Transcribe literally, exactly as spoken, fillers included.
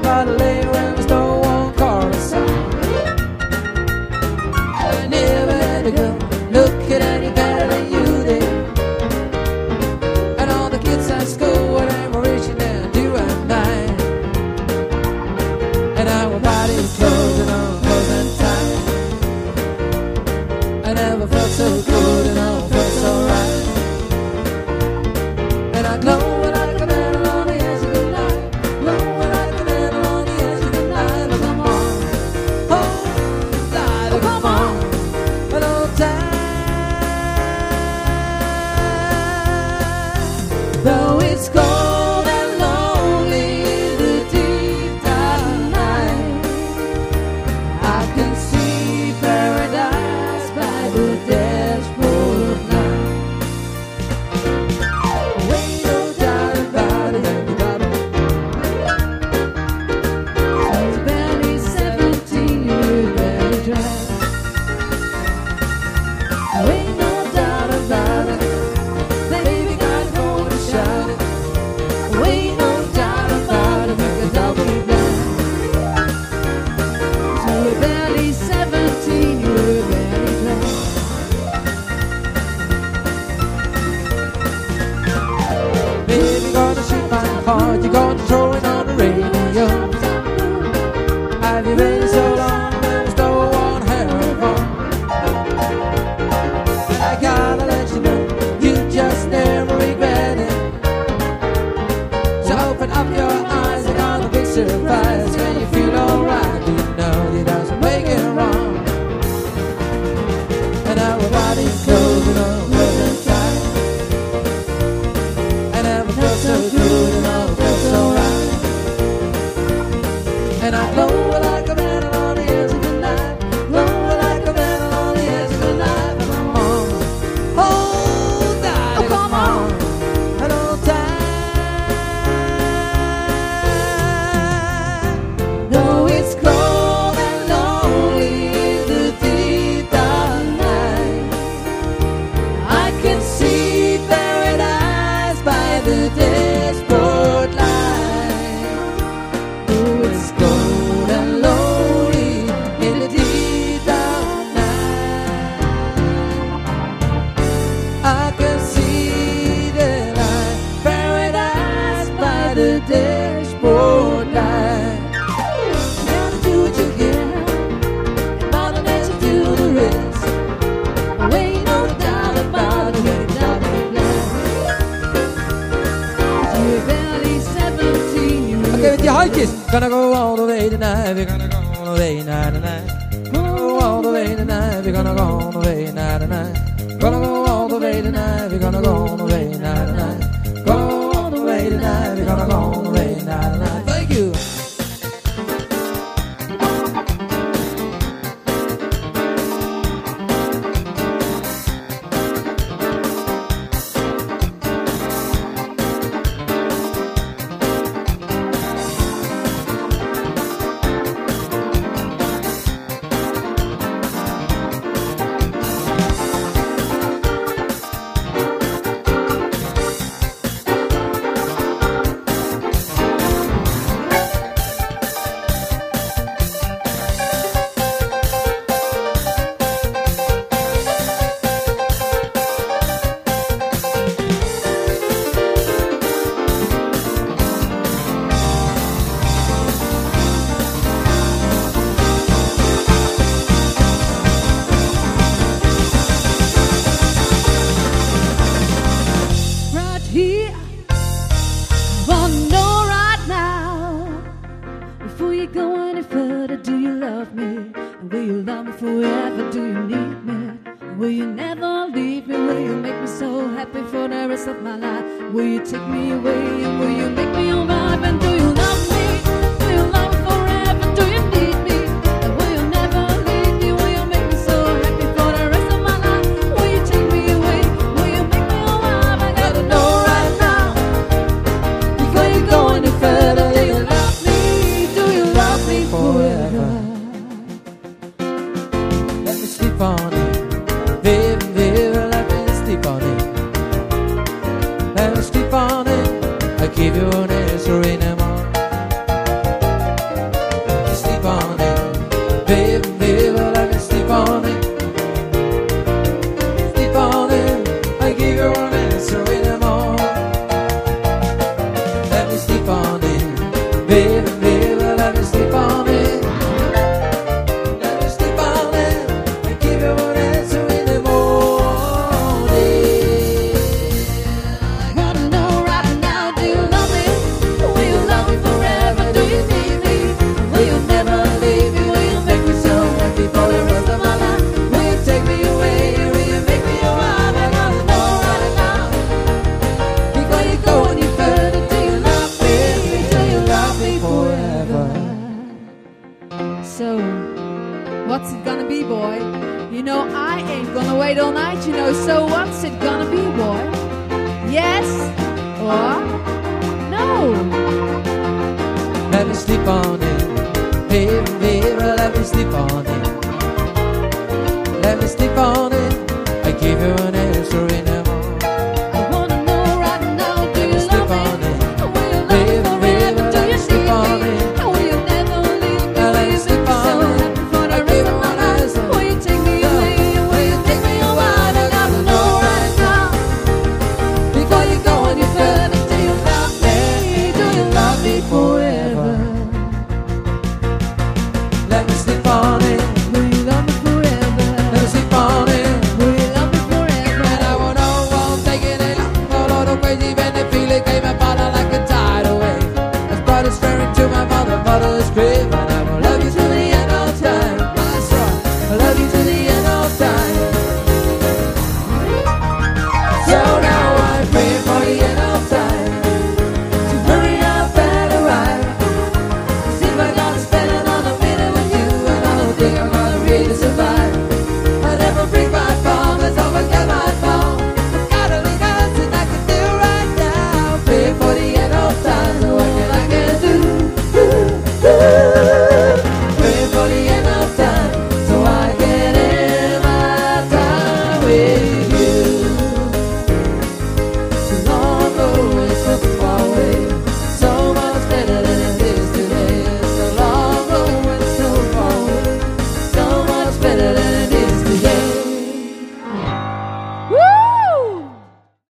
by the lake where there's no one car inside. I never had to go looking any better than you did. And all the kids at school, whatever reaching there, do at night. And our bodies closed and our clothes and tight. I never felt so good and I felt so right. And I glow when I come out on the edge of the night. Glow when I come out on the edge of the night. Oh, come on, oh, light, oh, come on, an old time. Though it's cold and lonely in the deep dark night, I can see paradise by the dashboard light. Ain't no doubt about it, everybody. She's barely seventeen, you're very dry. Ain't no doubt about it, baby got going to shout it. Ain't no doubt about it, make a double blind. So you're barely seventeen, you're very dry. Baby, gonna shoot my heart, you're gonna throw it on the radio. Have you been so long, there's no one having fun? I gotta let you know, you just never regret it. So open up your eyes and on the big surprise. When you feel alright, you know you doesn't make it wrong. And our bodies close and all close and tight. I never felt so good and all felt so right. And I glow like a man on the edge of the night. Glow like a man on the edge of the night. Come on, hold that, oh, come on, an old time. Though it's cold and lonely in the deep dark night, I can see paradise by the dashboard light. Oh, it's cold and lonely in the deep dark night. I can see the light, paradise by the dashboard light. You gotta do what you can, and Mother Nature do the rest. Oh, ain't no doubt about it, make a double blind. You're barely seventeen, you're okay, with your hikers, gonna go all the way tonight. We're gonna go all the way night tonight. Gonna go all the way tonight. We're gonna go all the way night tonight. Gonna go all the way tonight. We're gonna go all the way night tonight. Gonna go all the way tonight. We're gonna go all the way night tonight. Thank you. Give you an answer in a moment. let me sleep on it. Let me sleep on it and give you an answer in the morning. I wanna know right now, do you love me? Will you love me forever? Do you need me? Will you never leave me? Will you make me so happy for the rest of my life? Will you take me away? Will you make me your wife? I wanna know right now. Before you go any further, do you love me? Do you love me forever? So, what's it gonna be, boy? You know I ain't gonna wait all night, you know. So what's it gonna be, boy? Yes or no? Let me sleep on it, baby, baby, let me sleep on it. Let me sleep on it, I give you an answer in the morning. I wanna know right now, do Let you me sleep love me? on it, Will you love baby, me baby, forever? Do let you me sleep need on me? it. Will you never leave me? Let Will me you sleep make me so on it. happy for the I rest give of you my an life? answer. Will you take me away? Will you take me away? I gotta know right now. Before you go any further, do you love me? Do you love me forever? Let me sleep on it, Will you love me forever? let me sleep on it. Will you love me forever? And I won't know, won't take it any longer. All the crazy when the feeling came and followed like a tidal wave. As blood is staring to my mother, mother's grave, and I